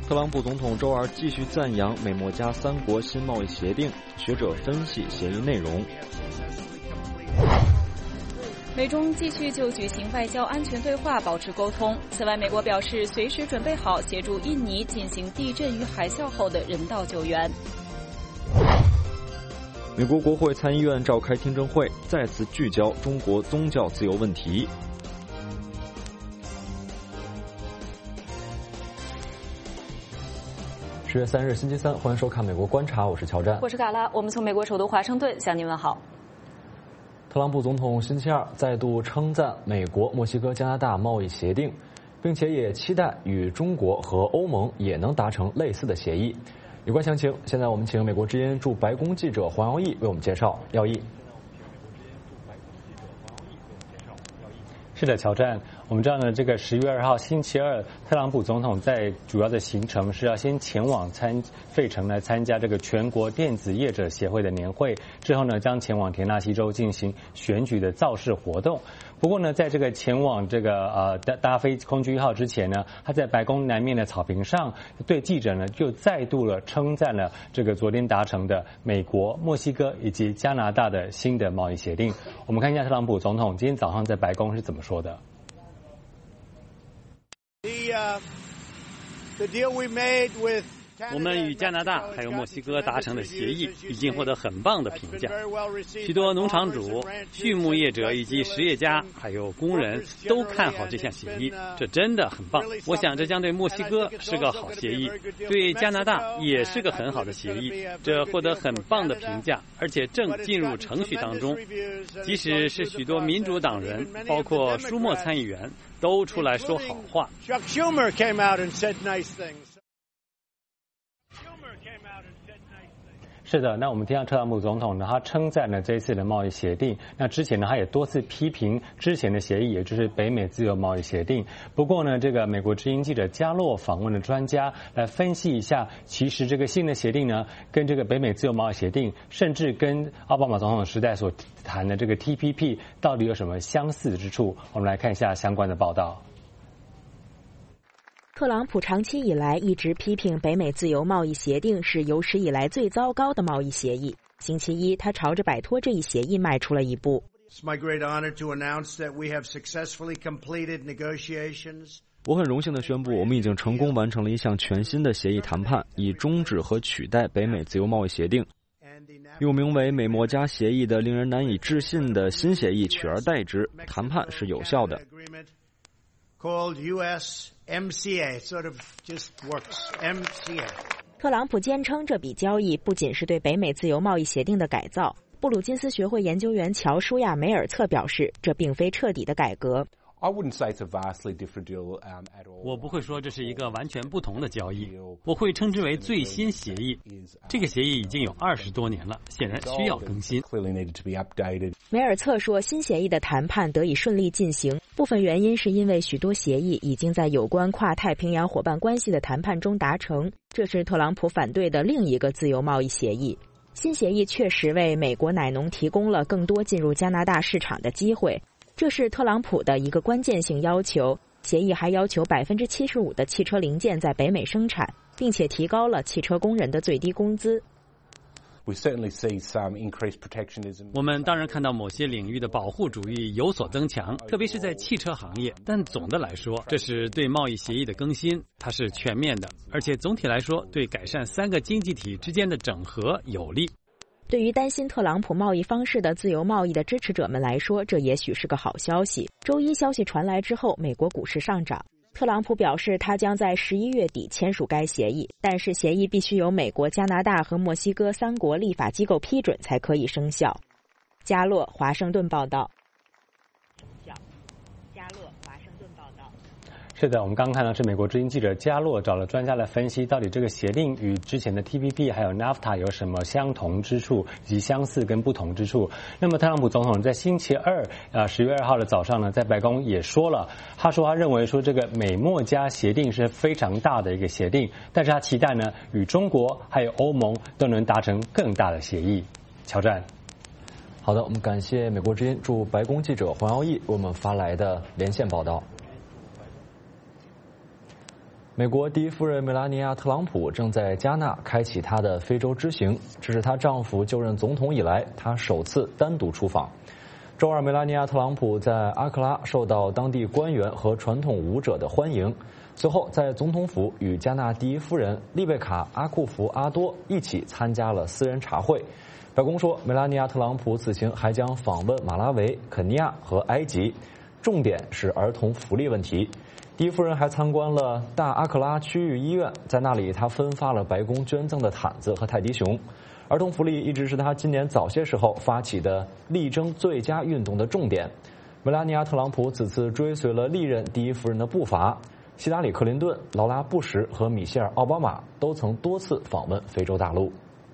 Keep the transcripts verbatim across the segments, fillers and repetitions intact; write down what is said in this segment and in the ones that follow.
特朗普总统周二继续赞扬美墨加三国新贸易协定，学者分析协议内容。 美中继续就举行外交安全对话保持沟通。此外，美国表示随时准备好协助印尼进行地震与海啸后的人道救援。 美国国会参议院召开听证会，再次聚焦中国宗教自由问题。十月三日，星期三，欢迎收看《美国观察》，我是乔战， 我是卡拉，我们从美国首都华盛顿向您问好。 特朗普总统星期二再度称赞美国、墨西哥、加拿大贸易协定，并且也期待与中国和欧盟也能达成类似的协议。有关详情，现在我们请美国之音驻白宫记者黄耀义为我们介绍。耀义。 是的，乔战，我们知道呢，这个十月二号星期二，特朗普总统在主要的行程是要先前往参费城来参加这个全国电子业者协会的年会，之后呢，将前往田纳西州进行选举的造势活动。不过呢，在这个前往这个呃搭搭飞空军一号之前呢，他在白宫南面的草坪上对记者呢就再度了称赞了这个昨天达成的美国、墨西哥以及加拿大的新的贸易协定。我们看一下特朗普总统今天早上在白宫是怎么说的。 The, uh, the deal we made with 我们与加拿大还有墨西哥达成的协议已经获得很棒的评价，许多农场主、畜牧业者以及实业家还有工人都看好这项协议，这真的很棒。我想这将对墨西哥是个好协议，对加拿大也是个很好的协议，这获得很棒的评价，而且正进入程序当中。即使是许多民主党人，包括舒默参议员，都出来说好话。 是的，那我们听到特朗普总统呢，他称赞了这一次的贸易协定。那之前呢，他也多次批评之前的协议，也就是北美自由贸易协定。不过呢，这个美国之音记者加洛访问了专家来分析一下，其实这个新的协定呢，跟这个北美自由贸易协定，甚至跟奥巴马总统时代所谈的这个 T P P 到底有什么相似之处？我们来看一下相关的报道。 特朗普长期以来一直批评北美自由贸易协定是有史以来最糟糕的贸易协议。星期一，他朝着摆脱这一协议迈出了一步。 我很荣幸地宣布，我们已经成功完成了一项全新的协议谈判，以终止和取代北美自由贸易协定。用名为美墨加协议的令人难以置信的新协议取而代之，谈判是有效的。 Called U S M C A, sort of just works. M C A. 特朗普坚称这笔交易不仅是对北美自由贸易协定的改造。布鲁金斯学会研究员乔舒亚梅尔策表示，这并非彻底的改革。 我不会说这是一个完全不同的交易，我会称之为最新协议。这个协议已经有二十多年了，显然需要更新。 梅尔策说，新协议的谈判得以顺利进行，部分原因是因为许多协议已经在有关跨太平洋伙伴关系的谈判中达成，这是特朗普反对的另一个自由贸易协议。新协议确实为美国奶农提供了更多进入加拿大市场的机会。这是特朗普的一个关键性要求。协议还要求百分之七十五的汽车零件在北美生产，并且提高了汽车工人的最低工资。 我们当然看到某些领域的保护主义有所增强，特别是在汽车行业。但总的来说，这是对贸易协议的更新，它是全面的，而且总体来说对改善三个经济体之间的整合有利。 对于担心特朗普贸易方式的自由贸易的支持者们来说，这也许是个好消息。周一消息传来之后，美国股市上涨。特朗普表示，他将在十一月底签署该协议，但是协议必须由美国、加拿大和墨西哥三国立法机构批准才可以生效。加洛，华盛顿报道。加洛，华盛顿报道。 是的，我们刚刚看到是美国之音记者加洛找了专家来分析，到底这个协定与之前的 T P P 还有 NAFTA 有什么相同之处，以及相似跟不同之处。那么特朗普总统在星期二，呃，十月二号的早上呢，在白宫也说了，他说他认为说这个美墨加协定是非常大的一个协定，但是他期待呢，与中国还有欧盟都能达成更大的协议。乔战。 好的，我们感谢美国之音驻白宫记者黄耀义为我们发来的连线报道。 美国第一夫人梅拉尼亚·特朗普正在加纳开启她的非洲之行，这是她丈夫就任总统以来她首次单独出访。周二，梅拉尼亚·特朗普在阿克拉受到当地官员和传统舞者的欢迎，随后在总统府与加纳第一夫人丽贝卡·阿库福阿多一起参加了私人茶会。白宫说，梅拉尼亚·特朗普此行还将访问马拉维、肯尼亚和埃及，重点是儿童福利问题。第一夫人还参观了大阿克拉区域医院，在那里她分发了白宫捐赠的毯子和泰迪熊。儿童福利一直是她今年早些时候发起的力争最佳运动的重点。梅拉尼亚·特朗普此次追随了历任第一夫人的步伐，希拉里·克林顿、劳拉·布什和米歇尔·奥巴马都曾多次访问非洲大陆。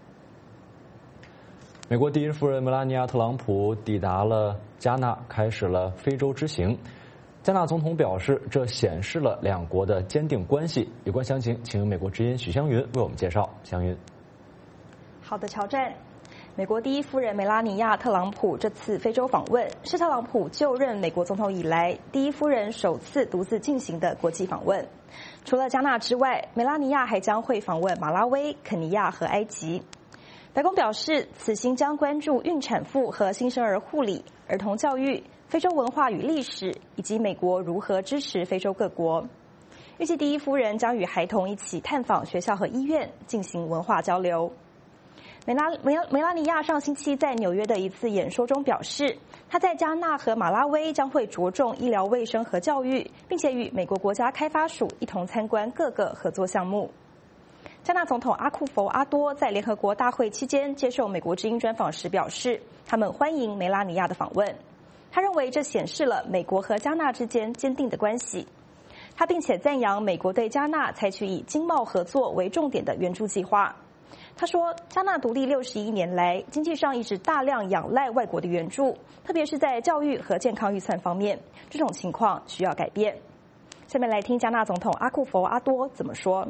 美国第一夫人梅拉尼亚·特朗普抵达了加纳，开始了非洲之行。加纳总统表示，这显示了两国的坚定关系。有关详情，请美国之音许湘云为我们介绍。湘云， 好的，乔战。美国第一夫人梅拉尼亚·特朗普这次非洲访问，是特朗普就任美国总统以来第一夫人首次独自进行的国际访问。除了加纳之外，梅拉尼亚还将会访问马拉维、肯尼亚和埃及。白宫表示，此行将关注孕产妇和新生儿护理、儿童教育、非洲文化与历史，以及美国如何支持非洲各国。预计第一夫人将与孩童一起探访学校和医院，进行文化交流。梅拉梅梅拉尼亚上星期在纽约的一次演说中表示，她在加纳和马拉维将会着重医疗卫生和教育，并且与美国国家开发署一同参观各个合作项目。加纳总统阿库佛阿多在联合国大会期间接受美国之音专访时表示，他们欢迎梅拉尼亚的访问。他认为这显示了美国和加纳之间坚定的关系。他并且赞扬美国对加纳采取以经贸合作为重点的援助计划。他说，加纳独立六十一年来，经济上一直大量仰赖外国的援助，特别是在教育和健康预算方面，这种情况需要改变。下面来听加纳总统阿库佛阿多怎么说。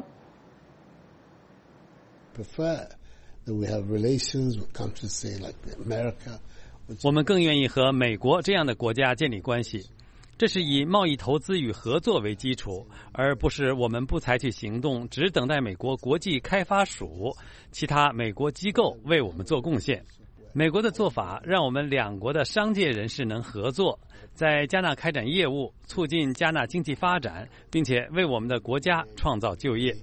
prefer that we have relations with countries, say, like America. 我们更愿意和美国这样的国家建立关系，这是以贸易投资与合作为基础，而不是我们不采取行动，只等待美国国际开发署、其他美国机构为我们做贡献。美国的做法让我们两国的商界人士能合作，在加纳开展业务，促进加纳经济发展，并且为我们的国家创造就业。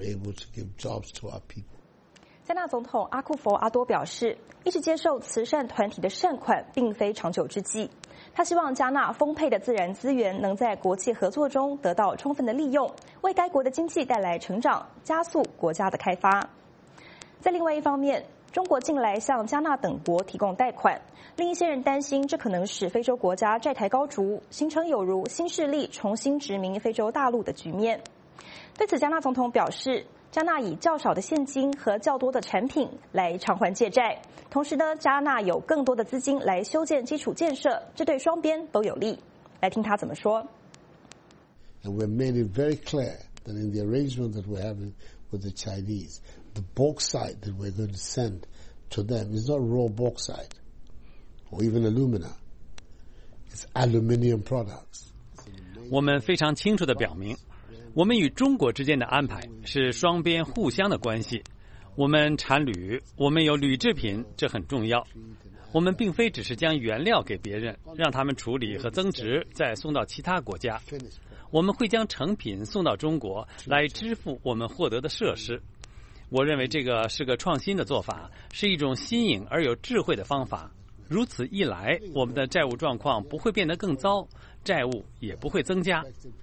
加纳总统阿库佛阿多表示，一直接受慈善团体的善款并非长久之计。他希望加纳丰沛的自然资源能在国际合作中得到充分的利用，为该国的经济带来成长，加速国家的开发。在另外一方面，中国近来向加纳等国提供贷款，令一些人担心这可能使非洲国家债台高筑，形成有如新势力重新殖民非洲大陆的局面。对此，加纳总统表示，加纳以较少的现金和较多的产品来偿还借债，同时呢，加纳有更多的资金来修建基础建设，这对双边都有利。来听他怎么说。 And we made it very clear that in the arrangement that we're having with the Chinese, the bauxite that we're going to send to them is not raw bauxite or even alumina. It's aluminium products. 我们非常清楚地表明，我们与中国之间的安排是双边互相的关系。我们产铝，我们有铝制品，这很重要。我们并非只是将原料给别人，让他们处理和增值，再送到其他国家。我们会将成品送到中国，来支付我们获得的设施。我认为这个是个创新的做法，是一种新颖而有智慧的方法。如此一来，我们的债务状况不会变得更糟，债务也不会增加。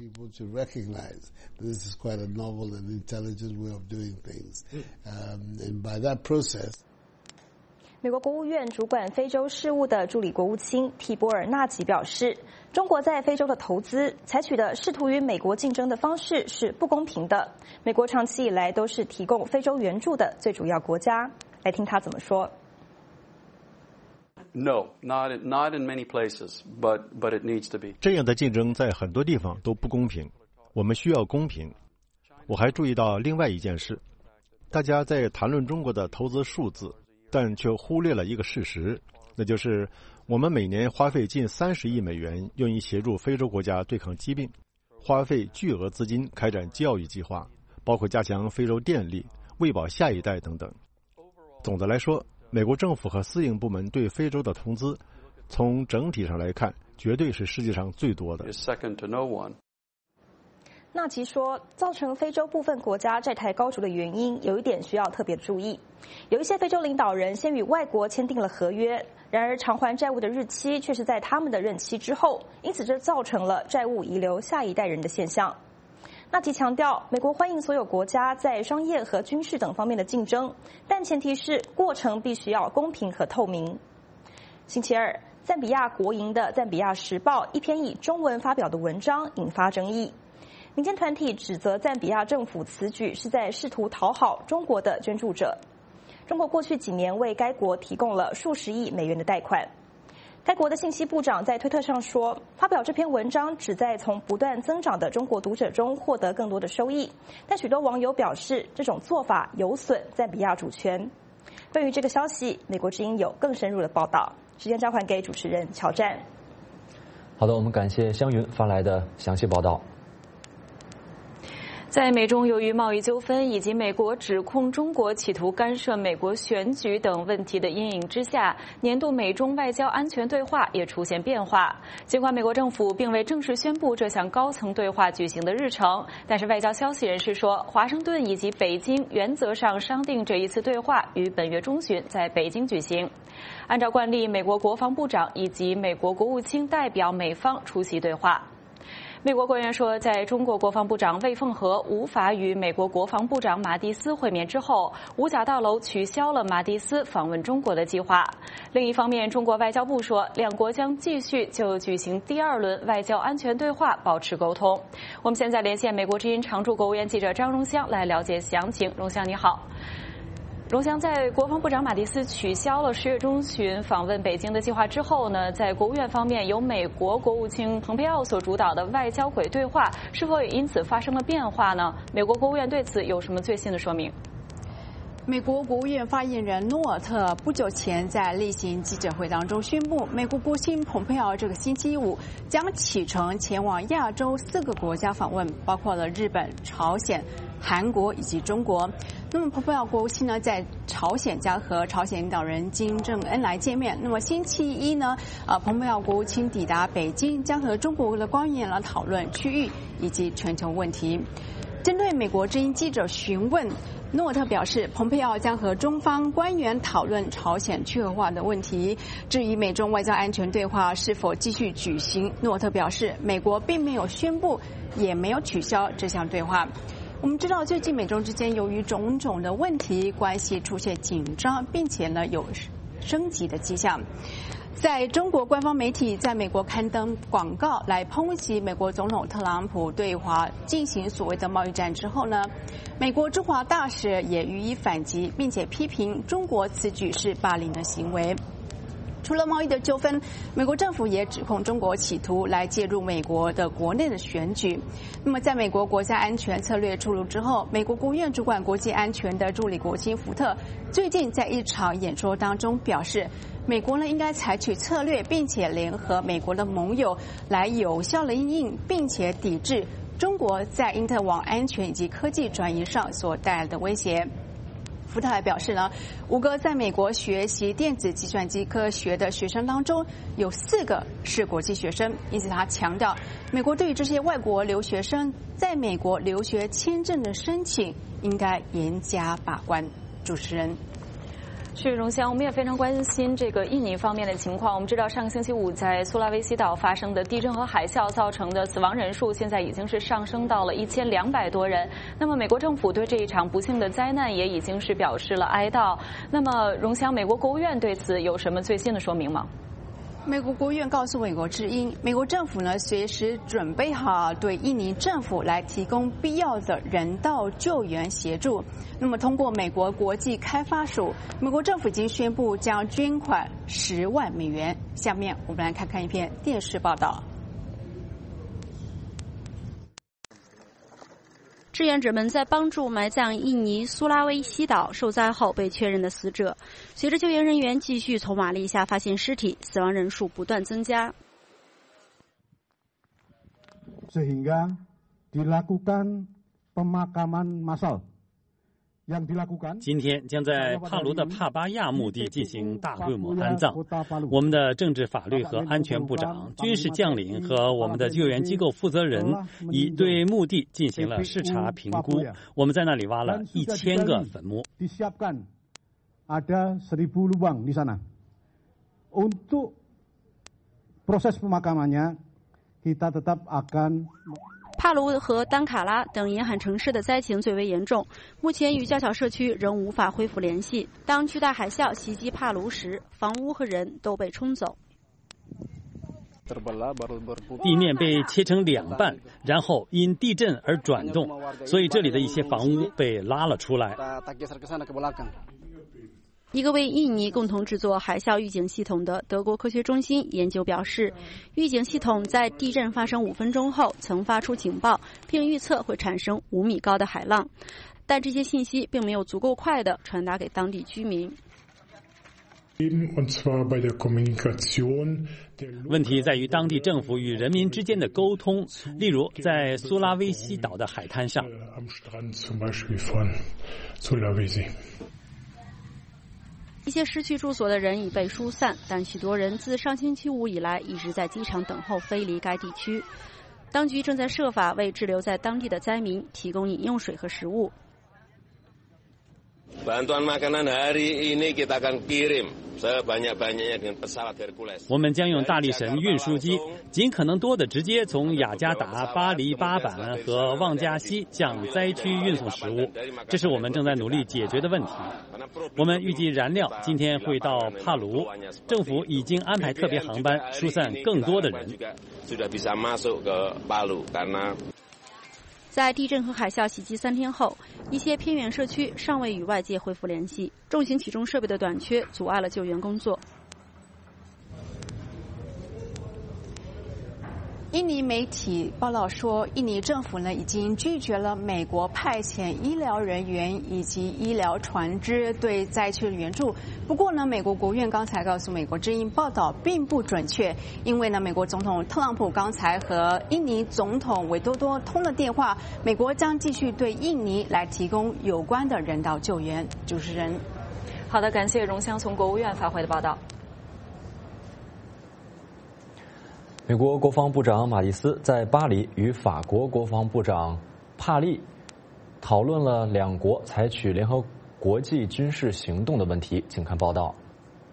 This is quite a novel and intelligent way of doing things. Um, and by that process, 美国国务院主管非洲事务的助理国务卿提波尔纳吉表示，中国在非洲的投资采取的试图与美国竞争的方式是不公平的。美国长期以来都是提供非洲援助的最主要国家。来听他怎么说。 No, not in, not in many places, but but it needs to be. 这样的竞争在很多地方都不公平，我们需要公平。我还注意到另外一件事，大家在谈论中国的投资数字，但却忽略了一个事实，那就是我们每年花费近三十亿美元用于协助非洲国家对抗疾病， 花费巨额资金开展教育计划，包括加强非洲电力、喂饱下一代等等。总的来说，美国政府和私营部门对非洲的投资，从整体上来看，绝对是世界上最多的。 纳奇说，造成非洲部分国家债台高筑的原因，有一点需要特别注意。有一些非洲领导人先与外国签订了合约，然而偿还债务的日期却是在他们的任期之后，因此这造成了债务遗留下一代人的现象。纳奇强调，美国欢迎所有国家在商业和军事等方面的竞争，但前提是过程必须要公平和透明。星期二，赞比亚国营的《赞比亚时报》一篇以中文发表的文章引发争议。民间团体指责赞比亚政府此举是在试图讨好中国的捐助者。中国过去几年为该国提供了数十亿美元的贷款。该国的信息部长在推特上说，发表这篇文章旨在从不断增长的中国读者中获得更多的收益，但许多网友表示这种做法有损赞比亚主权。关于这个消息，美国之音有更深入的报道。时间交还给主持人乔战。 好的，我们感谢湘云发来的详细报道。 在美中由于贸易纠纷以及美国指控中国企图干涉美国选举等问题的阴影之下，年度美中外交安全对话也出现变化。尽管美国政府并未正式宣布这项高层对话举行的日程，但是外交消息人士说，华盛顿以及北京原则上商定这一次对话于本月中旬在北京举行。按照惯例，美国国防部长以及美国国务卿代表美方出席对话。美国官员说，在中国国防部长魏凤和无法与美国国防部长马蒂斯会面之后，五角大楼取消了马蒂斯访问中国的计划。另一方面，中国外交部说，两国将继续就举行第二轮外交安全对话保持沟通。我们现在连线美国之音常驻国务院记者张荣香来了解详情。荣香，你好。荣祥，在国防部长马蒂斯取消了十月中旬访问北京的计划之后呢，在国务院方面，由美国国务卿蓬佩奥所主导的外交轨对话是否也因此发生了变化呢？美国国务院对此有什么最新的说明？ 美国国务院发言人诺尔特不久前在例行记者会当中宣布，美国国务卿蓬佩奥这个星期五将启程前往亚洲四个国家访问，包括了日本、朝鲜、韩国以及中国。那么蓬佩奥国务卿呢，在朝鲜将和朝鲜领导人金正恩来见面。那么星期一呢，呃，蓬佩奥国务卿抵达北京，将和中国的官员来讨论区域以及全球问题。针对美国之音记者询问，诺尔特表示，蓬佩奥将和中方官员讨论朝鲜去核化的问题。至于美中外交安全对话是否继续举行，诺尔特表示，美国并没有宣布，也没有取消这项对话。我们知道，最近美中之间由于种种的问题，关系出现紧张，并且呢有升级的迹象。在中国官方媒体在美国刊登广告来抨击美国总统特朗普对华进行所谓的贸易战之后呢，美国驻华大使也予以反击，并且批评中国此举是霸凌的行为。除了贸易的纠纷，美国政府也指控中国企图来介入美国的国内的选举。那么在美国国家安全策略出炉之后，美国国务院主管国际安全的助理国务卿福特最近在一场演说当中表示，美国呢应该采取策略，并且联合美国的盟友来有效的因应，并且抵制中国在因特网安全以及科技转移上所带来的威胁。福特还表示呢，五个在美国学习电子计算机科学的学生当中，有四个是国际学生，因此他强调，美国对于这些外国留学生在美国留学签证的申请应该严加把关。主持人。 是荣香，我们也非常关心这个印尼方面的情况。我们知道，上个星期五在苏拉威西岛发生的地震和海啸造成的死亡人数，现在已经是上升到了一千两百多人。那么，美国政府对这一场不幸的灾难也已经是表示了哀悼。那么，荣香，美国国务院对此有什么最新的说明吗？ 美国国务院告诉美国之音，美国政府呢随时准备好对印尼政府来提供必要的人道救援协助。那么通过美国国际开发署，美国政府已经宣布将捐款十万美元。下面我们来看看一篇电视报道。 志愿者们在帮助埋葬印尼苏拉威西岛受灾后被确认的死者。随着救援人员继续从瓦砾下发现尸体，死亡人数不断增加。 Sehingga dilakukan pemakaman massal。 今天将在帕卢的帕巴亚墓地进行大规模安葬。我们的政治法律和安全部长、军事将领和我们的救援机构负责人已对墓地进行了视察评估。我们在那里挖了一千个坟墓。 Ada seribu lubang di sana. Untuk proses pemakamannya, kita tetap akan。 帕卢和丹卡拉等沿海城市的灾情最为严重，目前与较小社区仍无法恢复联系。当巨大海啸袭击帕卢时，房屋和人都被冲走。 地面被切成两半，然后因地震而转动，所以这里的一些房屋被拉了出来。 一个为印尼共同制作海啸预警系统的德国科学中心研究表示，预警系统在地震发生五分钟后曾发出警报，并预测会产生五米高的海浪，但这些信息并没有足够快地传达给当地居民。 问题在于当地政府与人民之间的沟通，例如在苏拉威西岛的海滩上。 一些失去住所的人已被疏散，但许多人自上星期五以来一直在机场等候飞离该地区。当局正在设法为滞留在当地的灾民提供饮用水和食物。 Bantuan makanan hari ini kita akan kirim sebanyak-banyaknya dengan pesawat Hercules。 我们将用大力神运输机，尽可能多的直接从雅加达、巴黎巴板和旺加西向灾区运送食物，这是我们正在努力解决的问题。我们预计燃料今天会到帕卢，政府已经安排特别航班疏散更多的人。 在地震和海啸袭击三天后，一些偏远社区尚未与外界恢复联系，重型起重设备的短缺阻碍了救援工作。 印尼媒体报道说，印尼政府呢已经拒绝了美国派遣医疗人员以及医疗船只对灾区的援助。不过呢，美国国务院刚才告诉美国之音，报道并不准确，因为呢，美国总统特朗普刚才和印尼总统维多多通了电话，美国将继续对印尼来提供有关的人道救援。主持人， 好的，感谢荣香从国务院发回的报道。 美国国防部长马蒂斯在巴黎与法国国防部长帕利讨论了两国采取联合国际军事行动的问题，请看报道。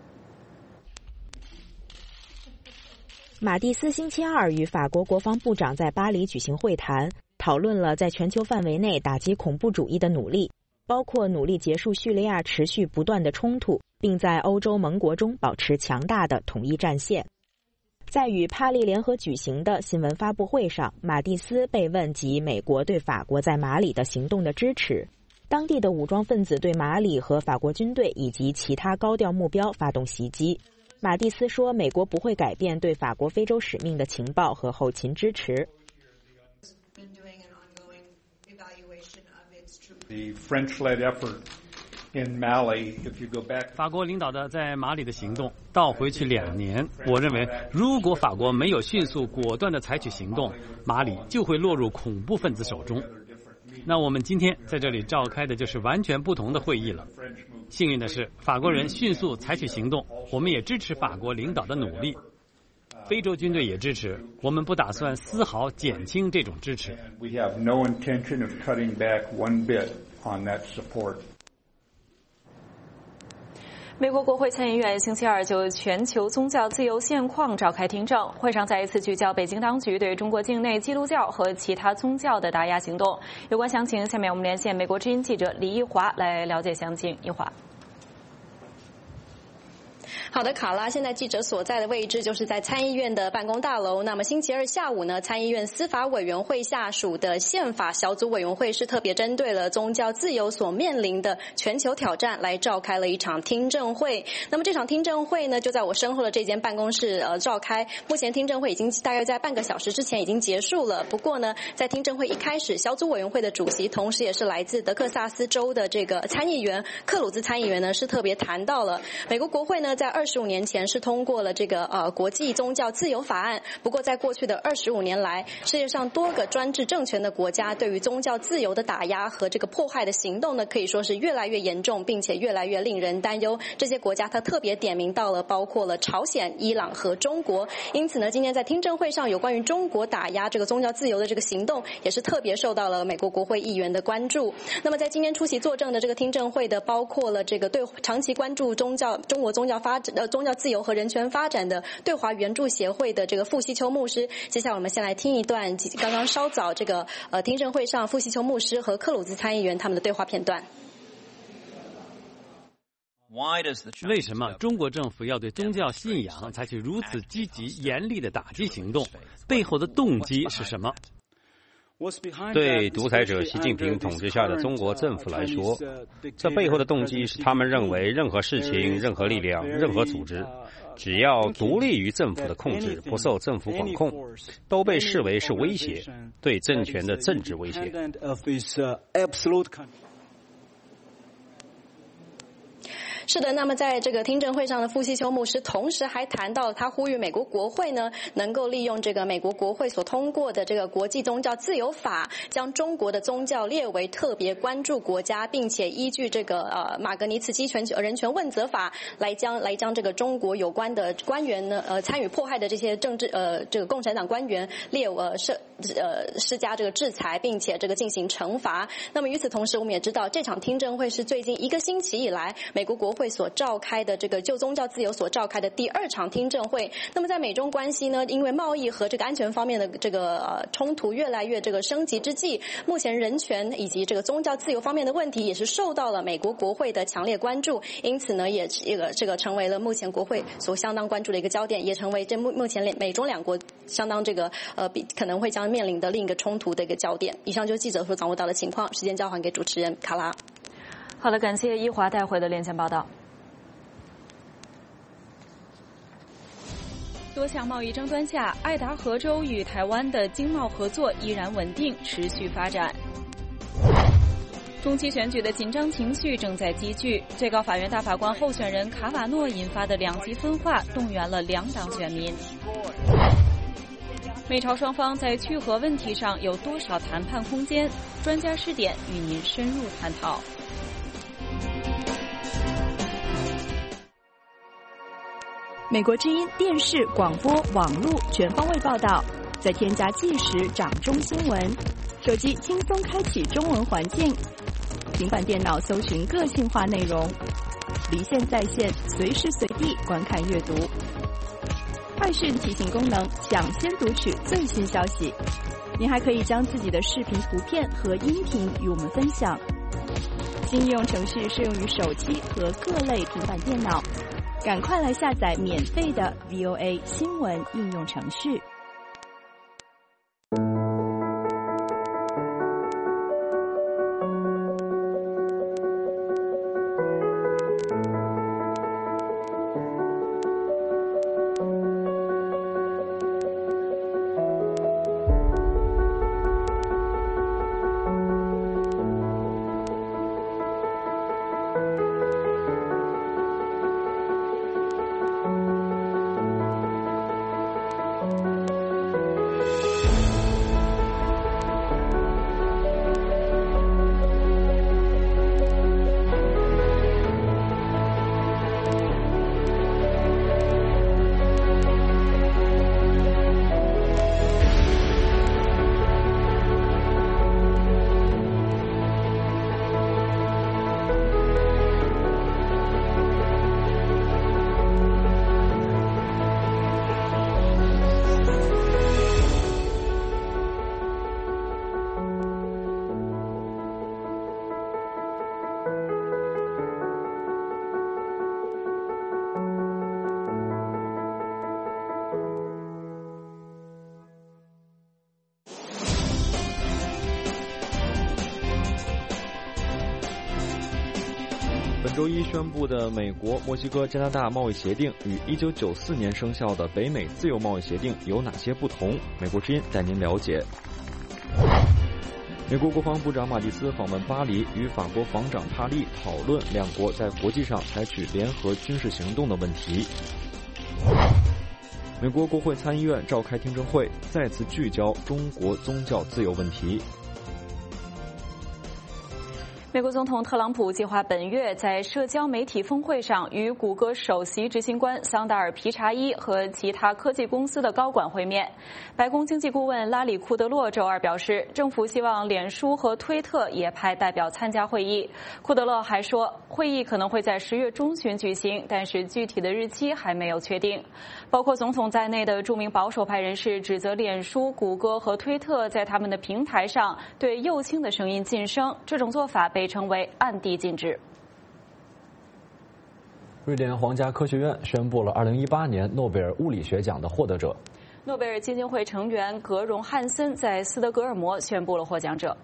马蒂斯星期二与法国国防部长在巴黎举行会谈，讨论了在全球范围内打击恐怖主义的努力，包括努力结束叙利亚持续不断的冲突，并在欧洲盟国中保持强大的统一战线。在与帕利联合举行的新闻发布会上，马蒂斯被问及美国对法国在马里的行动的支持。当地的武装分子对马里和法国军队以及其他高调目标发动袭击。马蒂斯说，美国不会改变对法国非洲使命的情报和后勤支持。 The French-led effort in Mali, if you go back， 法国领导的在马里的行动倒回去两年，我认为如果法国没有迅速果断地采取行动，马里就会落入恐怖分子手中。那我们今天在这里召开的就是完全不同的会议了。幸运的是，法国人迅速采取行动，我们也支持法国领导的努力。非洲军队也支持，我们不打算丝毫减轻这种支持。 We have no intention of cutting back one bit on that support。 美国国会参议院星期二就全球宗教自由现况召开听证，会上再一次聚焦北京当局对中国境内基督教和其他宗教的打压行动。有关详情，下面我们连线美国之音记者李一华来了解详情。一华。 好的，卡拉，现在记者所在的位置就是在参议院的办公大楼。那么星期二下午呢，参议院司法委员会下属的宪法小组委员会是特别针对了宗教自由所面临的全球挑战来召开了一场听证会。那么这场听证会呢，就在我身后的这间办公室呃召开。目前听证会已经大概在半个小时之前已经结束了。不过呢，在听证会一开始，小组委员会的主席，同时也是来自德克萨斯州的这个参议员克鲁兹参议员呢，是特别谈到了美国国会呢在二十五年前是通过了这个呃国际宗教自由法案。不过在过去的二十五年来，世界上多个专制政权的国家对于宗教自由的打压和这个迫害的行动呢，可以说是越来越严重，并且越来越令人担忧。这些国家它特别点名到了包括了朝鲜、伊朗和中国。因此呢，今天在听证会上有关于中国打压这个宗教自由的这个行动，也是特别受到了美国国会议员的关注。那么在今天出席作证的这个听证会的，包括了这个对长期关注宗教中国宗教发展呃宗教自由和人权发展的对华援助协会的这个傅希秋牧师。接下来我们先来听一段刚刚稍早这个呃听证会上傅希秋牧师和克鲁兹参议员他们的对话片段。 为什么中国政府要对宗教信仰采取如此积极严厉的打击行动？背后的动机是什么？ 对独裁者习近平统治下的中国政府来说，这背后的动机是他们认为任何事情、任何力量、任何组织，只要独立于政府的控制，不受政府管控，都被视为是威胁，对政权的政治威胁。 是的，那么在这个听证会上的傅希秋牧师同时还谈到，他呼吁美国国会呢能够利用这个美国国会所通过的这个国际宗教自由法，将中国的宗教列为特别关注国家，并且依据这个呃马格尼茨基全人权问责法来将来将这个中国有关的官员呢呃参与迫害的这些政治呃这个共产党官员列呃施呃施加这个制裁，并且这个进行惩罚。那么与此同时，我们也知道这场听证会是最近一个星期以来美国国会所召开的这个就宗教自由所召开的第二场听证会。那么在美中关系呢，因为贸易和这个安全方面的这个呃冲突越来越这个升级之际，目前人权以及这个宗教自由方面的问题也是受到了美国国会的强烈关注，因此呢，也这个这个成为了目前国会所相当关注的一个焦点，也成为这目目前美中两国相当这个呃比可能会将面临的另一个冲突的一个焦点。以上就是记者所掌握到的情况，时间交还给主持人卡拉。 好的，感谢一华带回的连线报道。多项贸易争端下，爱达荷州与台湾的经贸合作依然稳定，持续发展。中期选举的紧张情绪正在积聚，最高法院大法官候选人卡瓦诺引发的两极分化，动员了两党选民。美朝双方在去核问题上有多少谈判空间？专家视点与您深入探讨。 美国之音电视、广播、网络全方位报道，再添加即时掌中新闻，手机轻松开启中文环境，平板电脑搜寻个性化内容，离线在线，随时随地观看阅读。快讯提醒功能，抢先读取最新消息。您还可以将自己的视频、图片和音频与我们分享。新应用程序适用于手机和各类平板电脑。赶快来下载免费的 V O A 新闻应用程序。 本周一宣布的美国、墨西哥、加拿大贸易协定与一九九四年生效的北美自由贸易协定有哪些不同？美国之音带您了解。 美国国防部长马蒂斯访问巴黎，与法国防长帕利讨论两国在国际上采取联合军事行动的问题。美国国会参议院召开听证会，再次聚焦中国宗教自由问题。 美国总统特朗普计划本月在社交媒体峰会上与谷歌首席执行官桑达尔·皮查伊和其他科技公司的高管会面。白宫经济顾问拉里·库德洛周二表示，政府希望脸书和推特也派代表参加会议。库德洛还说，会议可能会在十月中旬举行，但是具体的日期还没有确定。包括总统在内的著名保守派人士指责脸书、谷歌和推特在他们的平台上对右倾的声音晋升，这种做法被称为暗地禁止。 瑞典皇家科学院宣布了二零一八年诺贝尔物理学奖的获得者。 诺贝尔基金会成员格荣汉森在斯德哥尔摩宣布了获奖者。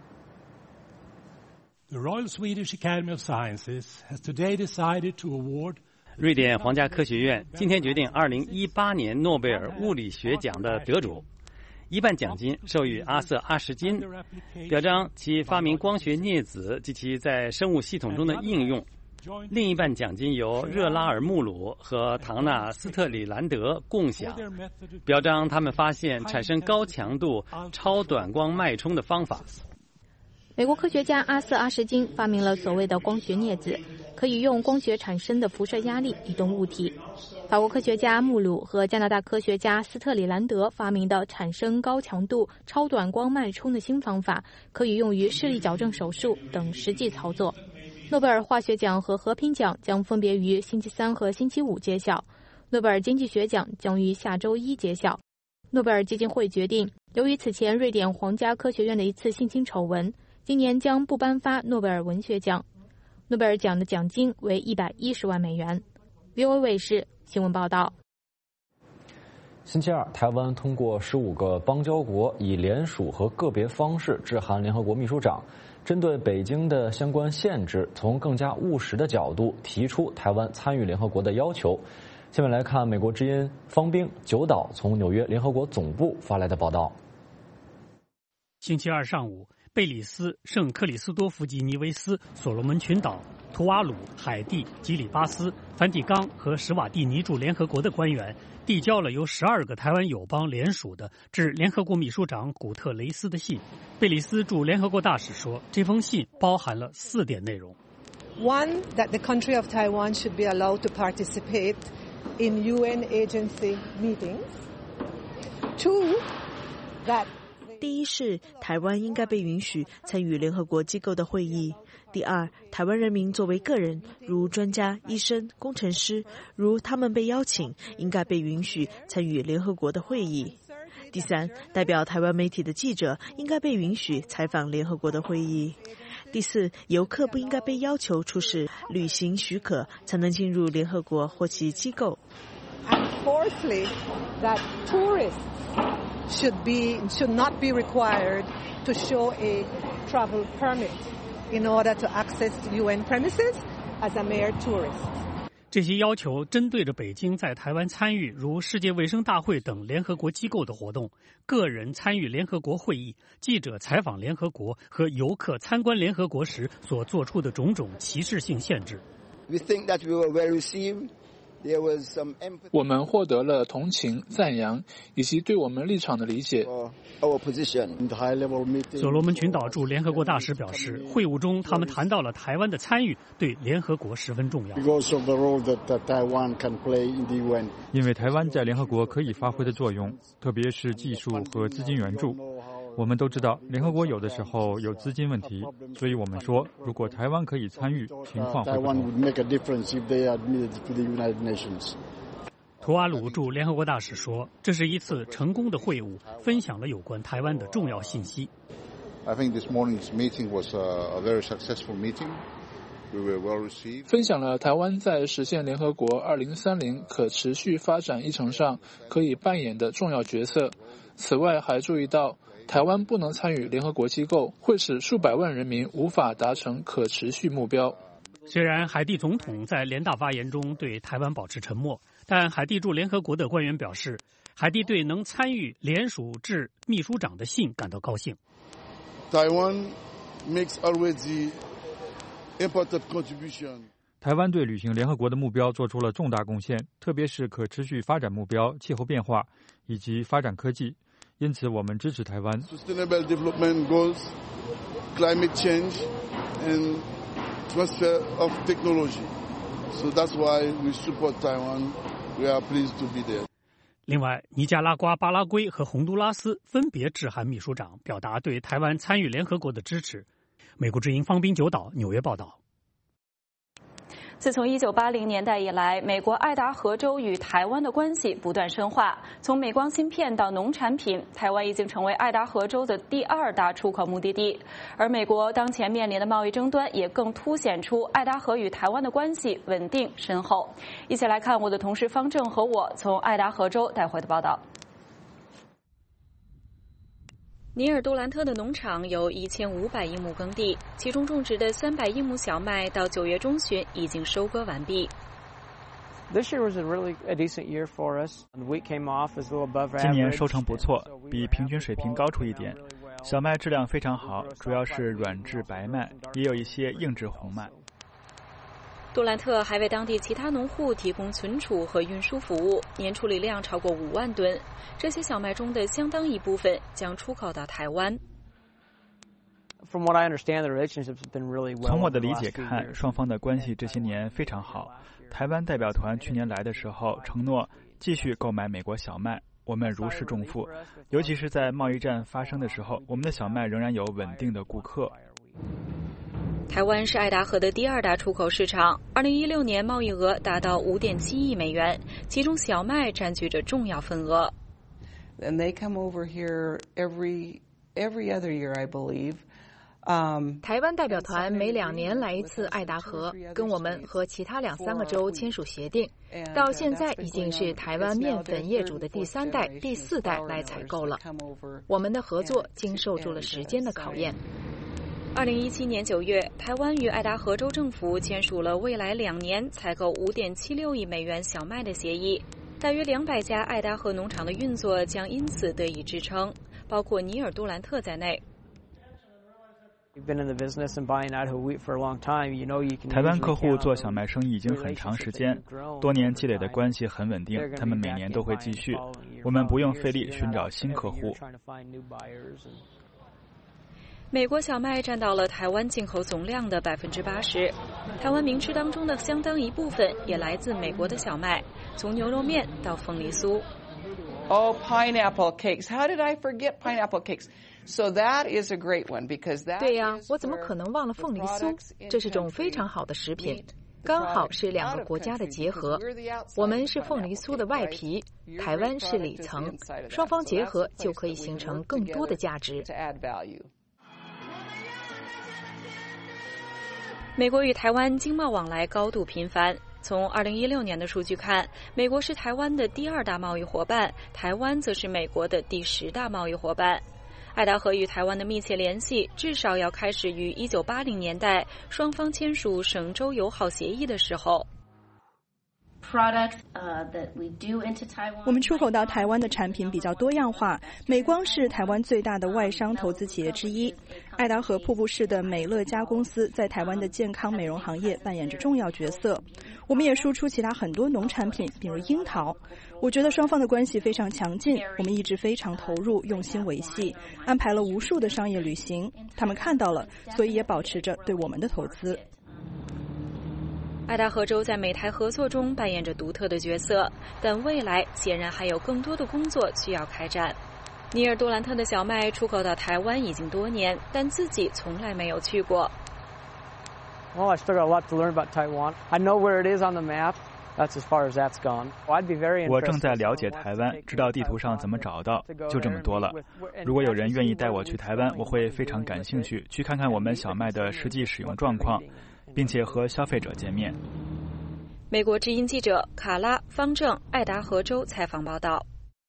The Royal Swedish Academy of Sciences has today decided to award 瑞典皇家科学院今天决定二零一八年诺贝尔物理学奖的得主，一半奖金授予阿瑟·阿什金，表彰其发明光学镊子及其在生物系统中的应用；另一半奖金由热拉尔·穆鲁和唐纳·斯特里兰德共享，表彰他们发现产生高强度超短光脉冲的方法。 美国科学家阿瑟·阿什金发明了所谓的光学镊子，可以用光学产生的辐射压力移动物体。法国科学家穆鲁和加拿大科学家斯特里兰德发明的产生高强度超短光脉冲的新方法，可以用于视力矫正手术等实际操作。诺贝尔化学奖和和平奖将分别于星期三和星期五揭晓，诺贝尔经济学奖将于下周一揭晓。诺贝尔基金会决定，由于此前瑞典皇家科学院的一次性侵丑闻，今年将不颁发诺贝尔文学奖。诺贝尔奖的奖金为一百一十万美元。V O A 卫视新闻报道。 星期二，台湾通过十五个邦交国以联署和个别方式致函联合国秘书长，针对北京的相关限制，从更加务实的角度提出台湾参与联合国的要求。下面来看美国之音方冰九岛从纽约联合国总部发来的报道。 星期二上午，贝里斯、圣克里斯多夫吉尼维斯、所罗门群岛、图瓦鲁、海地、基里巴斯、梵蒂冈和史瓦蒂尼驻联合国的官员递交了由十二个台湾友邦联署的致联合国秘书长古特雷斯的信。贝里斯驻联合国大使说，这封信包含了四点内容。 One, that the country of Taiwan should be allowed to participate in U N agency meetings. Two, that 第一是台湾应该被允许参与联合国机构的会议。第二，台湾人民作为个人，如专家、医生、工程师，如他们被邀请，应该被允许参与联合国的会议。第三，代表台湾媒体的记者应该被允许采访联合国的会议。第四，游客不应该被要求出示旅行许可才能进入联合国或其机构。 And fourthly, that tourists should be should not be required to show a travel permit in order to access U N premises as a mere tourist. 这些要求针对着北京在台湾参与如世界卫生大会等联合国机构的活动，个人参与联合国会议，记者采访联合国和游客参观联合国时所做出的种种歧视性限制。 We think that we were well received. 我们获得了同情、赞扬以及对我们立场的理解。 所罗门群岛驻联合国大使表示，会晤中他们谈到了台湾的参与对联合国十分重要。 因为台湾在联合国可以发挥的作用，特别是技术和资金援助。我们都知道联合国有的时候有资金问题，所以我们说如果台湾可以参与，情况会不同。 图瓦鲁驻联合国大使说，这是一次成功的会晤，分享了有关台湾的重要信息。 分享了台湾在实现联合国二零三零可持续发展议程上可以扮演的重要角色。此外，还注意到台湾不能参与联合国机构，会使数百万人民无法达成可持续目标。 虽然海地总统在联大发言中对台湾保持沉默，但海地驻联合国的官员表示，海地对能参与联署致秘书长的信感到高兴。 Taiwan makes already important contribution. 台湾对履行联合国的目标做出了重大贡献，特别是可持续发展目标、气候变化以及发展科技。因此，我们支持台湾。 Sustainable development goals, climate change, and transfer of technology. So that's why we support Taiwan. We are pleased to be there. 另外，尼加拉瓜、巴拉圭和洪都拉斯分别致函秘书长，表达对台湾参与联合国的支持。美国之音方滨九岛纽约报道。 自从一九八零年代以来，美国爱达荷州与台湾的关系不断深化。从美光芯片到农产品，台湾已经成为爱达荷州的第二大出口目的地。而美国当前面临的贸易争端，也更凸显出爱达荷与台湾的关系稳定深厚。一起来看我的同事方正和我从爱达荷州带回的报道。尼尔杜兰特的农场有一千五百英亩耕地，其中种植的三百英亩小麦到九月中旬已经收割完毕。 今年收成不错，比平均水平高出一点。小麦质量非常好，主要是软质白麦，也有一些硬质红麦。 杜兰特还为当地其他农户提供存储和运输服务，年处理量超过五万吨。这些小麦中的相当一部分将出口到台湾。 从我的理解看，双方的关系这些年非常好。台湾代表团去年来的时候承诺继续购买美国小麦，我们如释重负。尤其是在贸易战发生的时候，我们的小麦仍然有稳定的顾客。 台湾是爱达荷的第二大出口市场，二零一六年贸易额达到五点七亿美元，其中小麦占据着重要份额。 And they come over here every every other year, I believe. Um, 台湾代表团每两年来一次爱达荷，跟我们和其他两三个州签署协定，到现在已经是台湾面粉业主的第三代、第四代来采购了。我们的合作经受住了时间的考验。 二零一七年九月，台湾与爱达荷州政府签署了未来两年采购五点七六亿美元小麦的协议，大约两百家爱达荷农场的运作将因此得以支撑，包括尼尔杜兰特在内。 台湾客户做小麦生意已经很长时间，多年积累的关系很稳定，他们每年都会继续，我们不用费力寻找新客户。 美国小麦占到了台湾进口总量的百分之八十，台湾名吃当中的相当一部分也来自美国的小麦，从牛肉面到凤梨酥。 Oh, pineapple cakes! How did I forget pineapple cakes? So that is a great one because that. 对呀，我怎么可能忘了凤梨酥？这是种非常好的食品，刚好是两个国家的结合。我们是凤梨酥的外皮，台湾是里层，双方结合就可以形成更多的价值。 美国与台湾经贸往来高度频繁。从二零一六年的数据看，美国是台湾的第二大贸易伙伴，台湾则是美国的第十大贸易伙伴。爱达荷与台湾的密切联系至少要开始于一九八零年代双方签署省州友好协议的时候。 我们出口到台湾的产品比较多样化，美光是台湾最大的外商投资企业之一。爱达荷瀑布市的美乐家公司在台湾的健康美容行业扮演着重要角色。我们也输出其他很多农产品，比如樱桃。我觉得双方的关系非常强劲，我们一直非常投入，用心维系，安排了无数的商业旅行。他们看到了，所以也保持着对我们的投资。 爱达荷州在美台合作中扮演着独特的角色，但未来显然还有更多的工作需要开展。尼尔杜兰特的小麦出口到台湾已经多年，但自己从来没有去过。 Well, I still got a lot to learn about Taiwan. I know where it is on the map. That's as far as that's gone. I'd be very interested. 我正在了解台湾，知道地图上怎么找到，就这么多了。如果有人愿意带我去台湾，我会非常感兴趣，去看看我们小麦的实际使用状况，并且和消费者见面。 美国之音记者卡拉·方正，爱达荷州采访报道。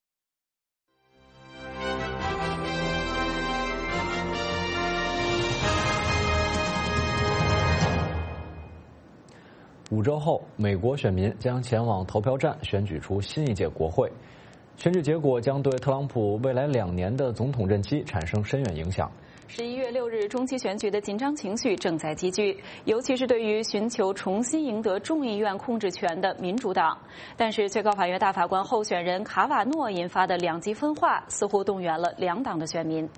五周后，美国选民将前往投票站选举出新一届国会。选举结果将对特朗普未来两年的总统任期产生深远影响。 十一月六日中期选举的紧张情绪正在积聚，尤其是对于寻求重新赢得众议院控制权的民主党。但是，最高法院大法官候选人卡瓦诺引发的两极分化，似乎动员了两党的选民。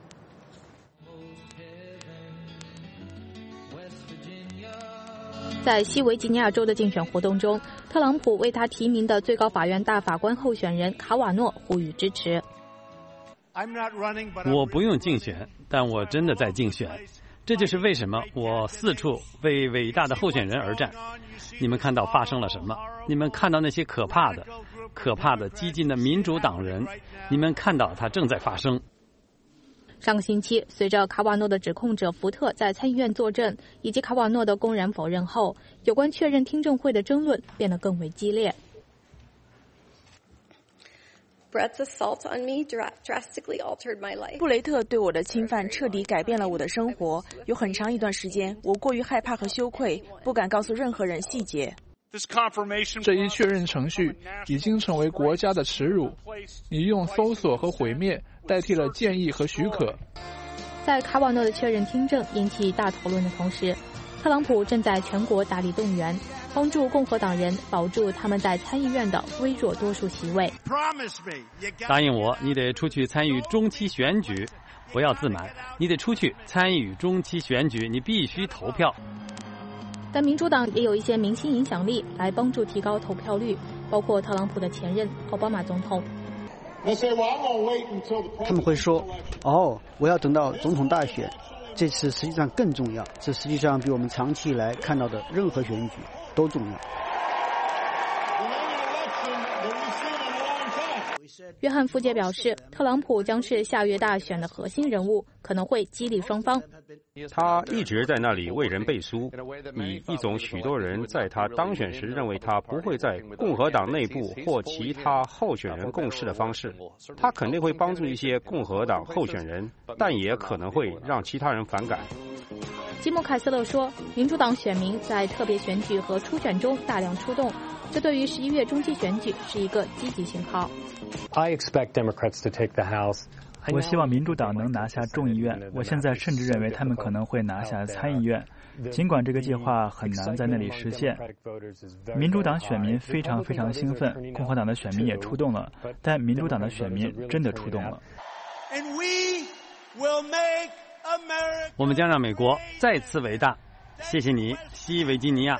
在西维吉尼亚州的竞选活动中，特朗普为他提名的最高法院大法官候选人卡瓦诺呼吁支持。 我不用竞选，但我真的在竞选，这就是为什么我四处为伟大的候选人而战。你们看到发生了什么？你们看到那些可怕的、可怕的激进的民主党人，你们看到它正在发生。 上个星期，随着卡瓦诺的指控者福特在参议院作证，以及卡瓦诺的公然否认后，有关确认听证会的争论变得更为激烈。 布雷特对我的侵犯彻底改变了我的生活，有很长一段时间，我过于害怕和羞愧，不敢告诉任何人细节。 这一确认程序已经成为国家的耻辱。你用搜索和毁灭代替了建议和许可。 在卡瓦诺的确认听证引起大讨论的同时，特朗普正在全国大力动员，帮助共和党人保住他们在参议院的微弱多数席位。 答应我，你得出去参与中期选举，不要自满，你得出去参与中期选举，你必须投票。 但民主党也有一些明星影响力来帮助提高投票率，包括特朗普的前任奥巴马总统。 他们会说：“哦，我要等到总统大选，这次实际上更重要，这实际上比我们长期以来看到的任何选举都重要。” 约翰·福杰表示，特朗普将是下月大选的核心人物，可能会激励双方。 他一直在那里为人背书，以一种许多人在他当选时认为他不会在共和党内部或其他候选人共事的方式。他肯定会帮助一些共和党候选人，但也可能会让其他人反感。 吉姆·凯瑟勒说，民主党选民在特别选举和初选中大量出动，这对于十一月中期选举是一个积极信号。 I expect Democrats to take the House. 我希望民主党能拿下众议院，我现在甚至认为他们可能会拿下参议院，尽管这个计划很难在那里实现。民主党选民非常非常兴奋，共和党的选民也出动了，但民主党的选民真的出动了。 我们将让美国再次伟大。谢谢你，西维吉尼亚。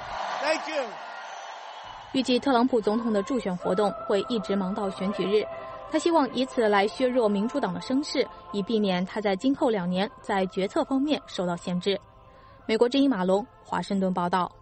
预计特朗普总统的助选活动会一直忙到选举日，他希望以此来削弱民主党的声势，以避免他在今后两年在决策方面受到限制。美国之音马龙，华盛顿报道。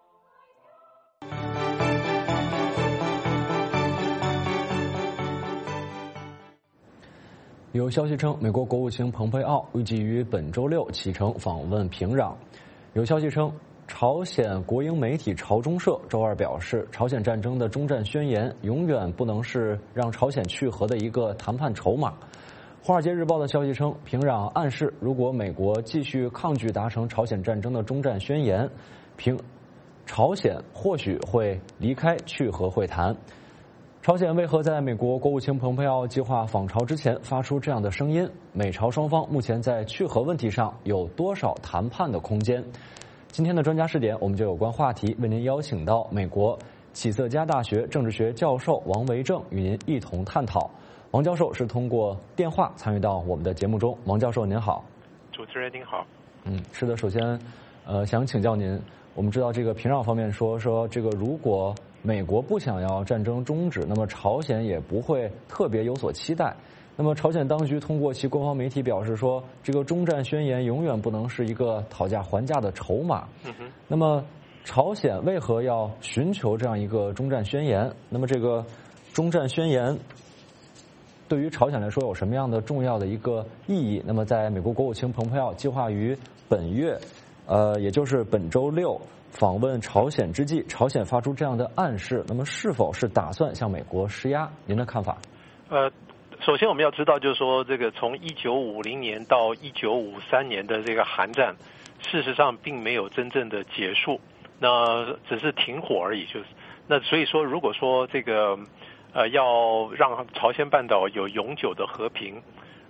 有消息称，美国国务卿蓬佩奥预计于本周六启程访问平壤。有消息称，朝鲜国营媒体朝中社周二表示，朝鲜战争的终战宣言永远不能是让朝鲜去核的一个谈判筹码。华尔街日报的消息称，平壤暗示，如果美国继续抗拒达成朝鲜战争的终战宣言，平朝鲜或许会离开去核会谈。朝鲜为何在美国国务卿蓬佩奥计划访朝之前发出这样的声音？美朝双方目前在去核问题上有多少谈判的空间？今天的专家视点，我们就有关话题为您邀请到美国启瑟加大学政治学教授王维正与您一同探讨。王教授是通过电话参与到我们的节目中。王教授您好。 主持人您好。 嗯，是的，首先，呃，想请教您，我们知道这个平壤方面说说这个如果美国不想要战争终止，那么朝鲜也不会特别有所期待。那么朝鲜当局通过其官方媒体表示说，这个终战宣言永远不能是一个讨价还价的筹码。 嗯哼。 那么朝鲜为何要寻求这样一个终战宣言？那么这个终战宣言对于朝鲜来说有什么样的重要的一个意义？那么在美国国务卿蓬佩奥计划于本月，呃，也就是本周六访问朝鲜之际，朝鲜发出这样的暗示，那么是否是打算向美国施压？您的看法？ 呃，首先我们要知道，就是说这个从一九五零年到一九五三年的这个韩战，事实上并没有真正的结束，那只是停火而已。就是那所以说，如果说这个呃要让朝鲜半岛有永久的和平，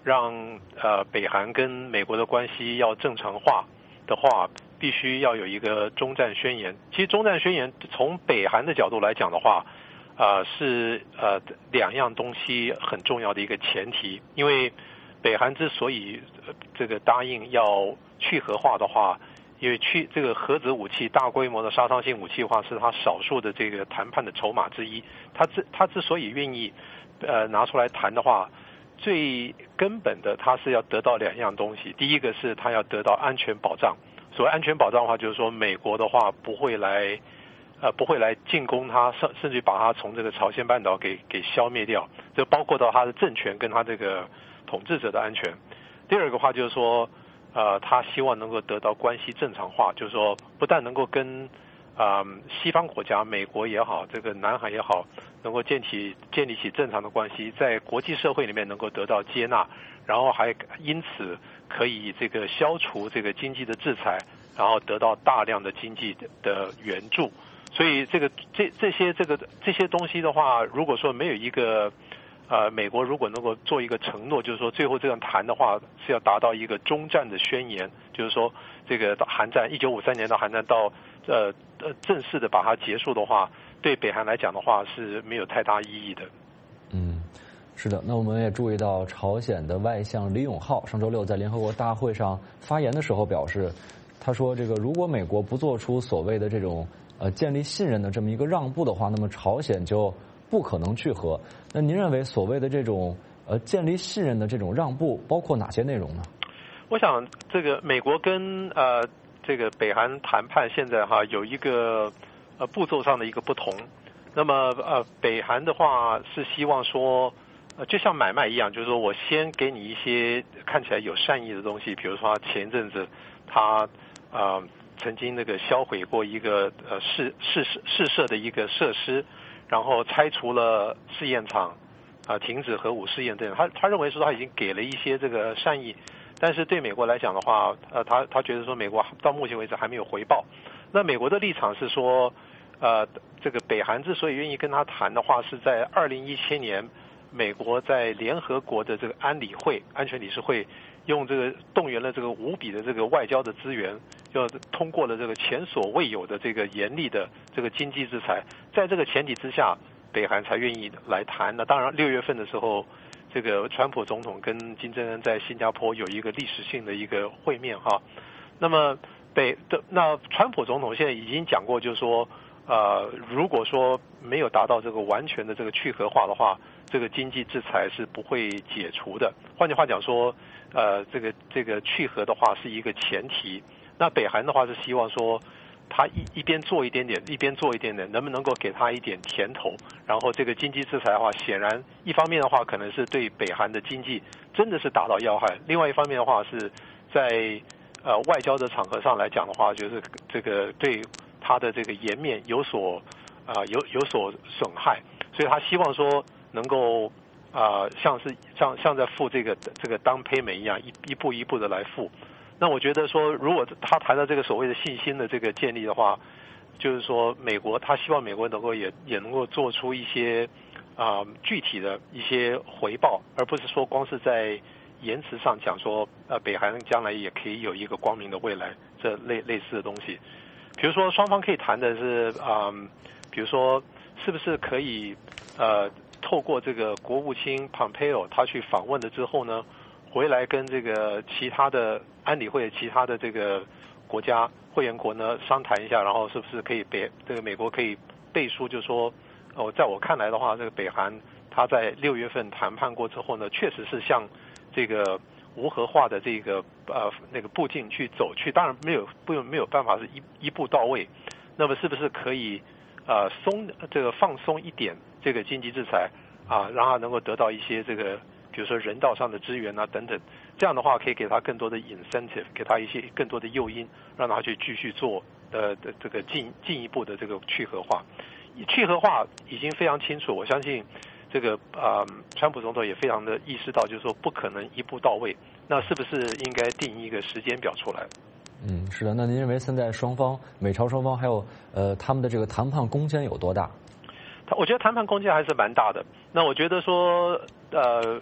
让呃北韩跟美国的关系要正常化的话，必须要有一个终战宣言。其实终战宣言从北韩的角度来讲的话，啊、呃、是呃两样东西很重要的一个前提。因为北韩之所以、呃、这个答应要去核化的话，因为去这个核子武器大规模的杀伤性武器化是他少数的这个谈判的筹码之一。他之他之所以愿意呃拿出来谈的话，最根本的他是要得到两样东西。第一个是他要得到安全保障。所谓安全保障的话，就是说美国的话不会来呃不会来进攻他，甚甚至把他从这个朝鲜半岛给给消灭掉，这包括到他的政权跟他这个统治者的安全。第二个话就是说呃他希望能够得到关系正常化，就是说不但能够跟啊、呃、西方国家美国也好，这个南韩也好，能够建起建立起正常的关系，在国际社会里面能够得到接纳，然后还因此可以这个消除这个经济的制裁，然后得到大量的经济的援助。所以这个这这些这个这些东西的话，如果说没有一个呃美国如果能够做一个承诺，就是说最后这样谈的话是要达到一个终战的宣言，就是说这个韩战一九五三年的韩战到呃呃正式的把它结束的话，对北韩来讲的话是没有太大意义的。 嗯。是的，那我们也注意到朝鲜的外相李永浩上周六在联合国大会上发言的时候表示，他说这个如果美国不做出所谓的这种呃建立信任的这么一个让步的话，那么朝鲜就不可能去核。那您认为所谓的这种呃建立信任的这种让步包括哪些内容呢？ 我想这个美国跟呃这个北韩谈判现在哈有一个呃步骤上的一个不同。那么呃北韩的话是希望说呃，就像买卖一样，就是说我先给你一些看起来有善意的东西，比如说前一阵子他呃曾经那个销毁过一个呃试试试射的一个设施，然后拆除了试验场，啊、呃、停止核武试验等等。他他认为说他已经给了一些这个善意，但是对美国来讲的话，呃他他觉得说美国到目前为止还没有回报。那美国的立场是说，呃这个北韩之所以愿意跟他谈的话，是在二零一七年。美国在联合国的这个安理会安全理事会用这个动员了这个无比的这个外交的资源，就通过了这个前所未有的这个严厉的这个经济制裁。在这个前提之下，北韩才愿意来谈。那当然六月份的时候，这个川普总统跟金正恩在新加坡有一个历史性的一个会面哈。那么北的那川普总统现在已经讲过，就是说呃如果说没有达到这个完全的这个去核化的话，这个经济制裁是不会解除的。换句话讲说，呃，这个这个去核的话是一个前提。那北韩的话是希望说，他一一边做一点点，一边做一点点，能不能够给他一点甜头？然后这个经济制裁的话，显然一方面的话可能是对北韩的经济真的是打到要害，另外一方面的话是在呃外交的场合上来讲的话，就是这个对他的这个颜面有所啊、呃、有有所损害，所以他希望说。能够啊、呃，像是像像在付这个这个down payment一样，一一步一步的来付。那我觉得说，如果他谈到这个所谓的信心的这个建立的话，就是说美国他希望美国能够也也能够做出一些啊、呃、具体的一些回报，而不是说光是在言辞上讲说呃北韩将来也可以有一个光明的未来这类类似的东西。比如说双方可以谈的是啊、呃，比如说是不是可以呃。透过这个国务卿 Pompeo 他去访问了之后呢，回来跟这个其他的安理会其他的这个国家会员国呢商谈一下，然后是不是可以北这个美国可以背书，就说哦，在我看来的话，这个北韩他在六月份谈判过之后呢，确实是向这个无核化的这个呃那个步径去走去，当然没有不没有办法是一一步到位，那么是不是可以呃松这个放松一点这个经济制裁啊，让他能够得到一些这个比如说人道上的支援啊等等，这样的话可以给他更多的 incentive， 给他一些更多的诱因，让他去继续做呃的这个进进一步的这个去核化。去核化已经非常清楚，我相信这个啊、呃，川普总统也非常的意识到，就是说不可能一步到位，那是不是应该定一个时间表出来？ 嗯，是的。那您认为现在双方美朝双方还有呃他们的这个谈判空间有多大？ 我觉得谈判空间还是蛮大的。那我觉得说呃，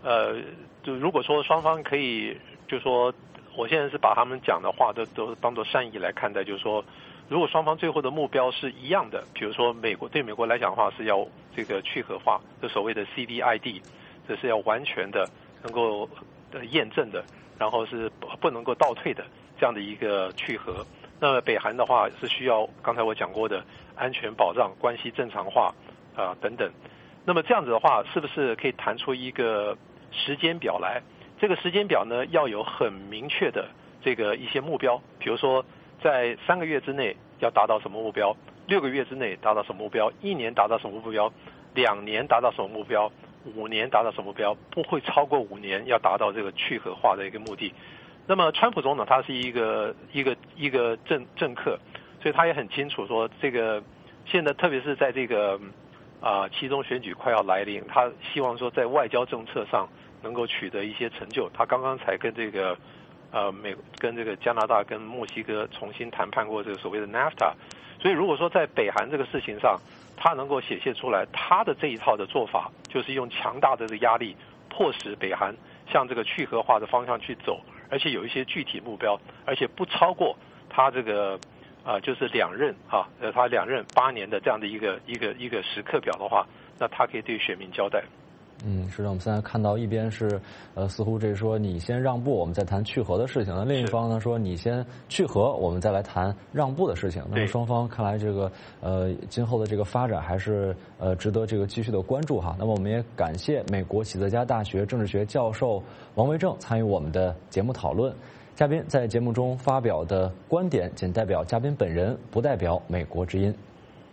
呃，就如果说双方可以，就说我现在是把他们讲的话都都当作善意来看待，就是说，如果双方最后的目标是一样的，比如说美国对美国来讲的话是要这个去核化，这所谓的 C V I D， 这是要完全的能够验证的，然后是不能够倒退的这样的一个去核。那么北韩的话是需要刚才我讲过的安全保障、关系正常化啊、呃、等等。那么这样子的话，是不是可以谈出一个时间表来？这个时间表呢，要有很明确的这个一些目标，比如说在三个月之内要达到什么目标，六个月之内达到什么目标，一年达到什么目标，两年达到什么目标，五年达到什么目标，不会超过五年要达到这个去核化的一个目的。那么川普总统他是一个一个一个政政客，所以他也很清楚说，这个现在特别是在这个啊、呃、期中选举快要来临，他希望说在外交政策上能够取得一些成就。他刚刚才跟这个呃美跟这个加拿大跟墨西哥重新谈判过这个所谓的 NAFTA， 所以如果说在北韩这个事情上，他能够显现出来他的这一套的做法，就是用强大的这个压力迫使北韩向这个去核化的方向去走。而且有一些具体目标，而且不超过他这个啊、呃，就是两任啊，呃，他两任八年的这样的一个一个一个时刻表的话，那他可以对选民交代。 嗯，是的，我们现在看到一边是呃，似乎这说你先让步，我们再谈去核的事情；那另一方呢说你先去核，我们再来谈让步的事情。那么双方看来这个呃今后的这个发展还是呃值得这个继续的关注哈。那么我们也感谢美国喜泽家大学政治学教授王维正参与我们的节目讨论。嘉宾在节目中发表的观点仅代表嘉宾本人，不代表美国之音。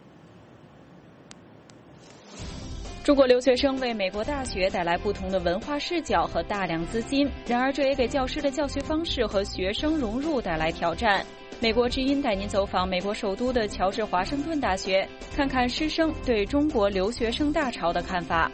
中国留学生为美国大学带来不同的文化视角和大量资金，然而这也给教师的教学方式和学生融入带来挑战。美国之音带您走访美国首都的乔治华盛顿大学，看看师生对中国留学生大潮的看法。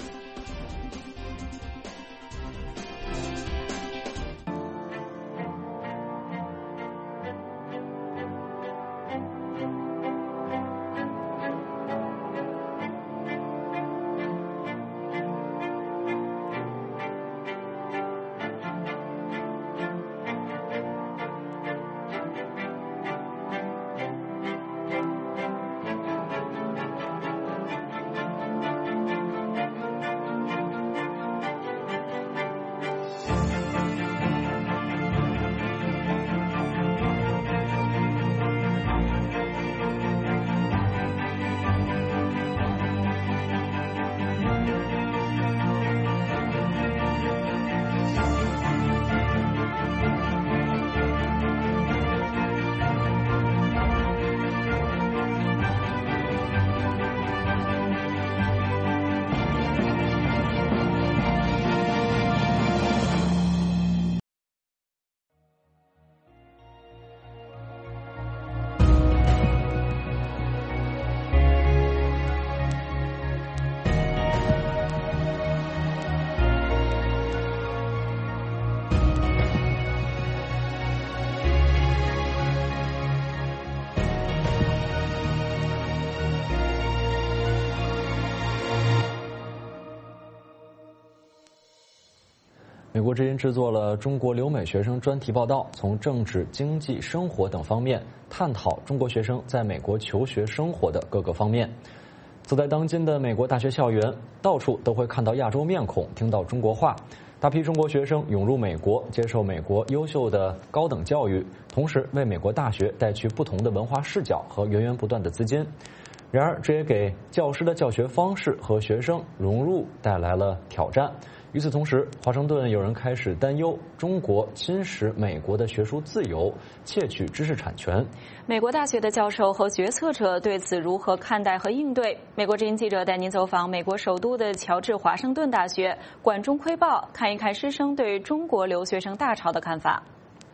美国之音制作了中国留美学生专题报道，从政治、经济、生活等方面探讨中国学生在美国求学生活的各个方面。走在当今的美国大学校园，到处都会看到亚洲面孔，听到中国话。大批中国学生涌入美国，接受美国优秀的高等教育，同时为美国大学带去不同的文化视角和源源不断的资金。然而，这也给教师的教学方式和学生融入带来了挑战。与此同时，华盛顿有人开始担忧中国侵蚀美国的学术自由，窃取知识产权。 美国大学的教授和决策者对此如何看待和应对？美国之音记者带您走访美国首都的乔治华盛顿大学，管中窥豹，看一看师生对中国留学生大潮的看法。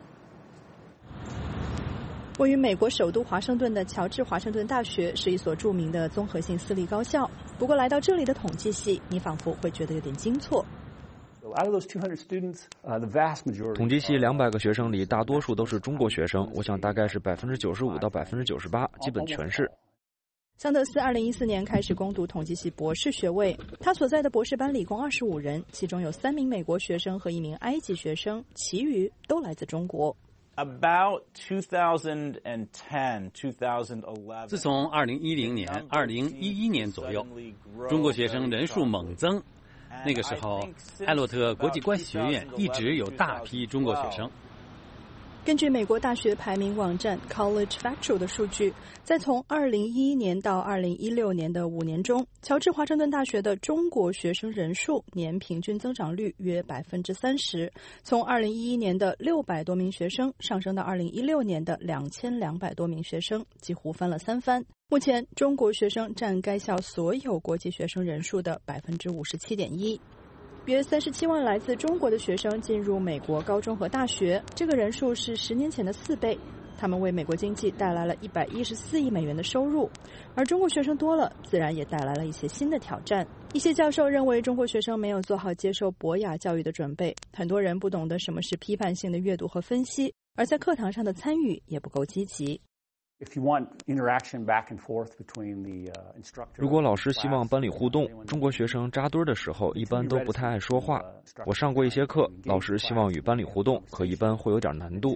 位于美国首都华盛顿的乔治华盛顿大学是一所著名的综合性私立高校，不过来到这里的统计系，你仿佛会觉得有点惊错。 统计系两百个学生里，大多数都是中国学生，我想大概是百分之九十五到百分之九十八，基本全是。 桑德斯二零一四年开始攻读统计系博士学位，他所在的博士班里共二十五人，其中有三名美国学生和一名埃及学生，其余都来自中国。 About two thousand ten, two thousand eleven. 自从二零一零年、二零一一年左右，中国学生人数猛增。那个时候，艾洛特国际关系学院一直有大批中国学生。 根据美国大学排名网站 College Factual 的数据，在从二零一一年到二零一六年的五年中，乔治华盛顿大学的中国学生人数年平均增长率约百分之三十，从二零一一年的六百多名学生上升到二零一六年的两千两百多名学生，几乎翻了三番。目前，中国学生占该校所有国际学生人数的百分之五十七点一。约三十七万来自中国的学生进入美国高中和大学，这个人数是十年前的四倍。他们为美国经济带来了一百一十四亿美元的收入，而中国学生多了，自然也带来了一些新的挑战。一些教授认为中国学生没有做好接受博雅教育的准备，很多人不懂得什么是批判性的阅读和分析，而在课堂上的参与也不够积极。 如果老师希望班里互动，中国学生扎堆的时候一般都不太爱说话。我上过一些课，老师希望与班里互动，可一般会有点难度。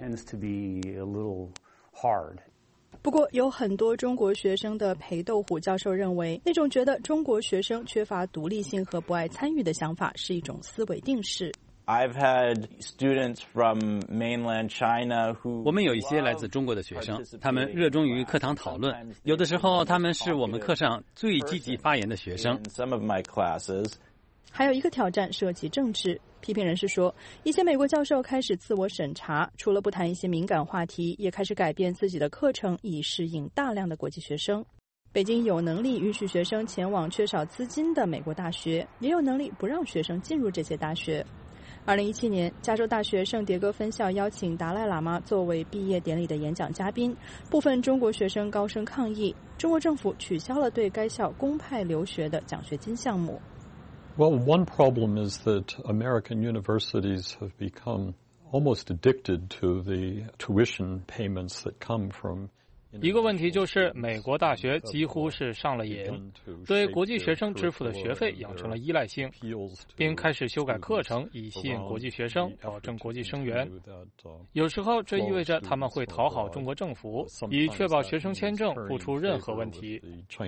不过，有很多中国学生的裴斗虎教授认为，那种觉得中国学生缺乏独立性和不爱参与的想法是一种思维定式。 I've had students from mainland China who 我们有一些来自中国的学生，他们热衷于课堂讨论，有的时候他们是我们课上最积极发言的学生。 Some of my classes. 还有一个挑战涉及政治。批评人士说，一些美国教授开始自我审查，除了不谈一些敏感话题，也开始改变自己的课程，以适应大量的国际学生。北京有能力允许学生前往缺少资金的美国大学，也有能力不让学生进入这些大学。二零一七年，加州大学圣迭戈分校邀请达赖喇嘛作为毕业典礼的演讲嘉宾，部分中国学生高声抗议，中国政府取消了对该校公派留学的奖学金项目。 Well, one problem is that American universities have become almost addicted to the tuition payments that come from 一个问题就是美国大学几乎是上了瘾，对国际学生支付的学费养成了依赖性，并开始修改课程以吸引国际学生，保证国际生源。有时候这意味着他们会讨好中国政府，以确保学生签证不出任何问题。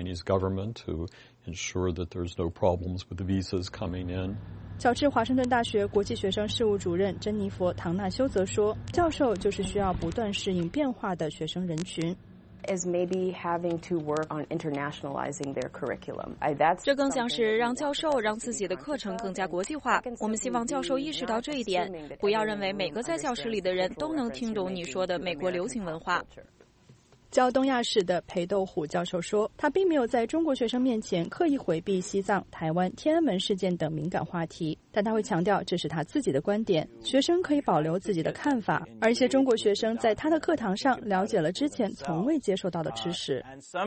乔治华盛顿大学国际学生事务主任珍妮佛·唐纳修则说，教授就是需要不断适应变化的学生人群。 is maybe having to work on internationalizing their curriculum. That's 这更像是让教授让自己的课程更加国际化。我们希望教授意识到这一点，不要认为每个在教室里的人都能听懂你说的美国流行文化。 教东亚史的裴斗虎教授说，他并没有在中国学生面前刻意回避西藏、台湾、天安门事件等敏感话题，但他会强调这是他自己的观点，学生可以保留自己的看法，而一些中国学生在他的课堂上了解了之前从未接受到的知识。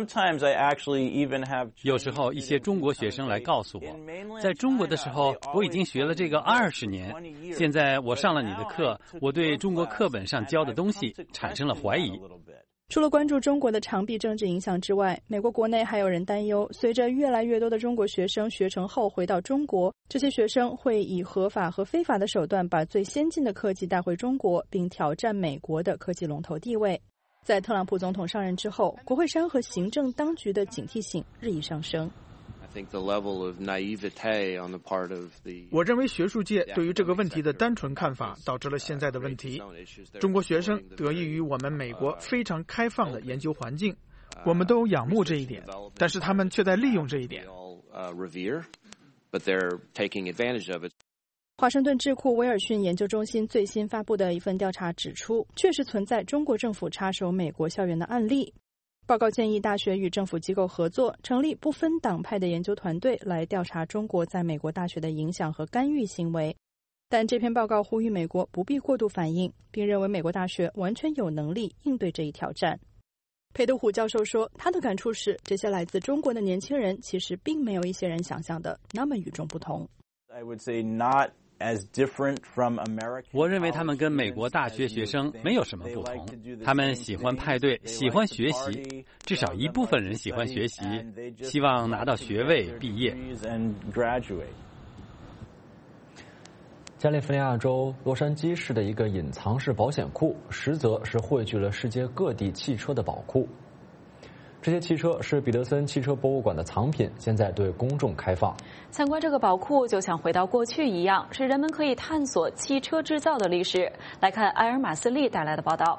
有时候一些中国学生来告诉我，在中国的时候我已经学了这个二十年，现在我上了你的课，我对中国课本上教的东西产生了怀疑。 除了关注中国的长臂政治影响之外，美国国内还有人担忧，随着越来越多的中国学生学成后回到中国，这些学生会以合法和非法的手段把最先进的科技带回中国，并挑战美国的科技龙头地位。在特朗普总统上任之后，国会山和行政当局的警惕性日益上升。 我认为学术界对于这个问题的单纯看法导致了现在的问题。中国学生得益于我们美国非常开放的研究环境，我们都仰慕这一点，但是他们却在利用这一点。 华盛顿智库威尔逊研究中心最新发布的一份调查指出，确实存在中国政府插手美国校园的案例。报告建议大学与政府机构合作，成立不分党派的研究团队来调查中国在美国大学的影响和干预行为。但这篇报告呼吁美国不必过度反应，并认为美国大学完全有能力应对这一挑战。裴斗虎教授说，他的感触是，这些来自中国的年轻人其实并没有一些人想象的那么与众不同。 I would say not as different from American. 我认为他们跟美国大学学生没有什么不同，他们喜欢派对，喜欢学习，至少一部分人喜欢学习，希望拿到学位毕业。 加利福尼亚州洛杉矶市的一个隐藏式保险库，实则是汇聚了世界各地汽车的宝库。这些汽车是彼得森汽车博物馆的藏品，现在对公众开放。 参观这个宝库就像回到过去一样，使人们可以探索汽车制造的历史。来看埃尔马斯利带来的报道。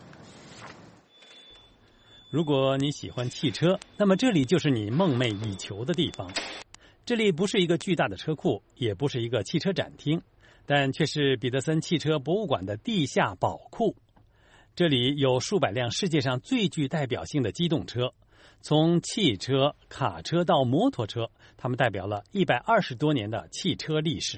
如果你喜欢汽车，那么这里就是你梦寐以求的地方。这里不是一个巨大的车库，也不是一个汽车展厅，但却是彼得森汽车博物馆的地下宝库。这里有数百辆世界上最具代表性的机动车，从汽车、卡车到摩托车，它们代表了一百二十多年的汽车历史。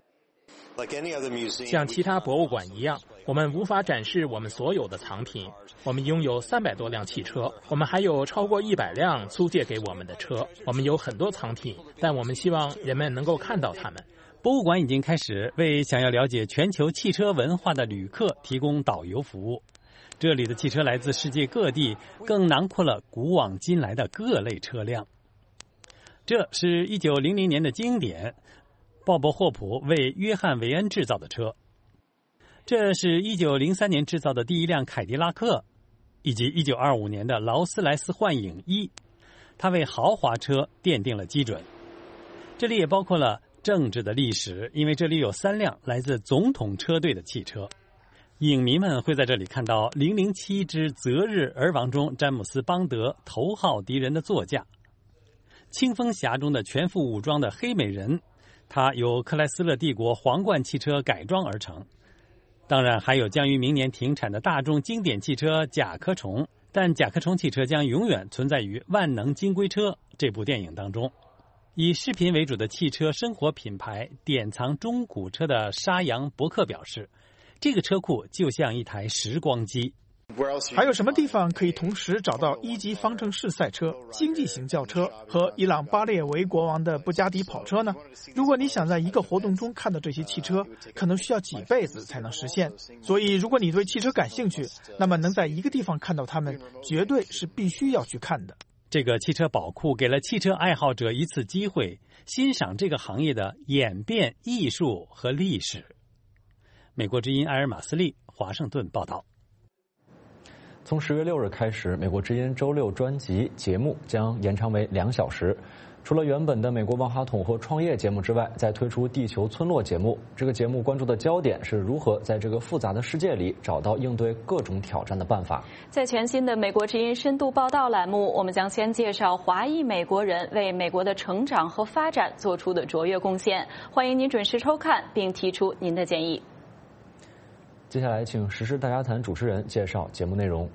像其他博物馆一样，我们无法展示我们所有的藏品。我们拥有三百多辆汽车，我们还有超过一百辆租借给我们的车。我们有很多藏品，但我们希望人们能够看到它们。 博物馆已经开始为想要了解全球汽车文化的旅客提供导游服务。这里的汽车来自世界各地，更囊括了古往今来的各类车辆。这是一九零零年的经典，鲍勃霍普为约翰韦恩制造的车。这是一九零三年制造的第一辆凯迪拉克，以及一九二五年的劳斯莱斯幻影一，它为豪华车奠定了基准。这里也包括了政治的历史，因为这里有三辆来自总统车队的汽车。影迷们会在这里看到零零七之择日而亡中詹姆斯邦德头号敌人的座驾，青蜂侠中的全副武装的黑美人，它由克莱斯勒帝国皇冠汽车改装而成。当然还有将于明年停产的大众经典汽车甲壳虫，但甲壳虫汽车将永远存在于万能金龟车这部电影当中。以视频为主的汽车生活品牌典藏中古车的沙扬伯克表示，这个车库就像一台时光机。 还有什么地方可以同时找到一级方程式赛车、星际型轿车和伊朗巴列维国王的布加迪跑车呢？如果你想在一个活动中看到这些汽车，可能需要几辈子才能实现。所以如果你对汽车感兴趣，那么能在一个地方看到它们，绝对是必须要去看的。 这个汽车宝库给了汽车爱好者一次机会，欣赏这个行业的演变、艺术和历史。美国之音埃尔马斯利华盛顿报道。 从十月六日开始，美国之音周六专辑节目将延长为两小时。除了原本的美国万花筒和创业节目之外，再推出地球村落节目。这个节目关注的焦点是如何在这个复杂的世界里找到应对各种挑战的办法。 在全新的美国之音深度报道栏目，我们将先介绍华裔美国人为美国的成长和发展做出的卓越贡献。欢迎您准时收看，并提出您的建议。 接下来请时事大家谈主持人介绍节目内容。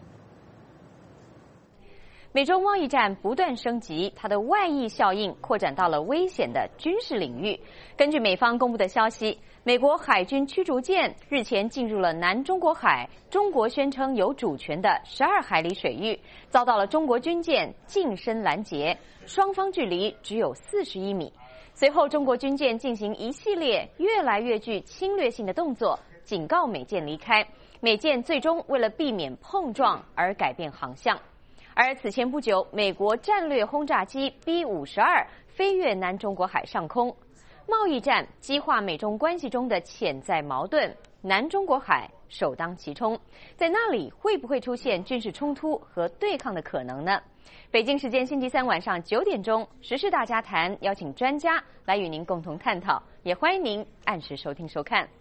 美洲贸易战不断升级，它的外溢效应扩展到了危险的军事领域。根据美方公布的消息，美国海军驱逐舰日前进入了南中国海，中国宣称有主权的十二海里水域，遭到了中国军舰近身拦截，双方距离只有四十一米。随后，中国军舰进行一系列越来越具侵略性的动作，警告美舰离开。美舰最终为了避免碰撞而改变航向。而此前不久，美国战略轰炸机 B 五十二 飞越南中国海上空。贸易战激化美中关系中的潜在矛盾，南中国海首当其冲。在那里会不会出现军事冲突和对抗的可能呢？北京时间星期三晚上九点钟，时事大家谈邀请专家来与您共同探讨，也欢迎您按时收听收看。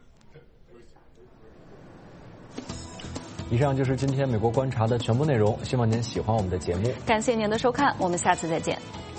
以上就是今天美国观察的全部内容，希望您喜欢我们的节目。 感谢您的收看，我们下次再见。